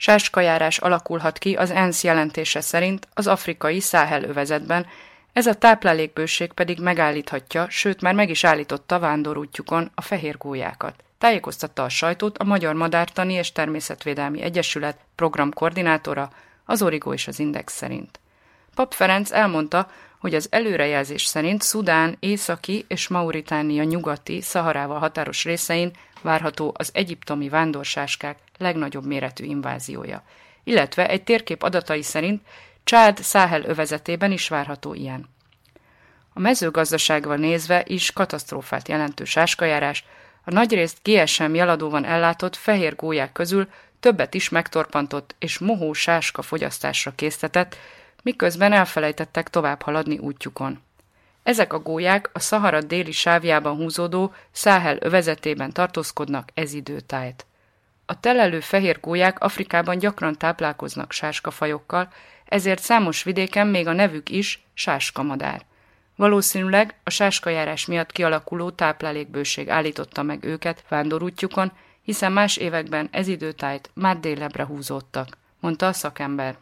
Sáskajárás alakulhat ki az ENSZ jelentése szerint az afrikai Száhel övezetben, ez a táplálékbőség pedig megállíthatja, sőt már meg is állította vándorútjukon a fehér gólyákat. Tájékoztatta a sajtót a Magyar Madártani és Természetvédelmi Egyesület programkoordinátora, az Origo és az Index szerint. Papp Ferenc elmondta, hogy az előrejelzés szerint Szudán északi és Mauritánia nyugati Szaharával határos részein várható az egyiptomi vándorsáskák legnagyobb méretű inváziója, illetve egy térkép adatai szerint Csád Száhel övezetében is várható ilyen. A mezőgazdaságban nézve is katasztrófát jelentő sáskajárás, a nagyrészt GSM jeladóban ellátott fehér gólyák közül többet is megtorpantott és mohó sáska fogyasztásra késztetett, miközben elfelejtettek tovább haladni útjukon. Ezek a gólyák a Szahara déli sávjában húzódó Száhel övezetében tartózkodnak ez időtájt. A telelő fehér gólyák Afrikában gyakran táplálkoznak sáskafajokkal, ezért számos vidéken még a nevük is sáskamadár. Valószínűleg a sáskajárás miatt kialakuló táplálékbőség állította meg őket vándorútjukon, hiszen más években ez időtájt már délebbre húzódtak, mondta a szakember.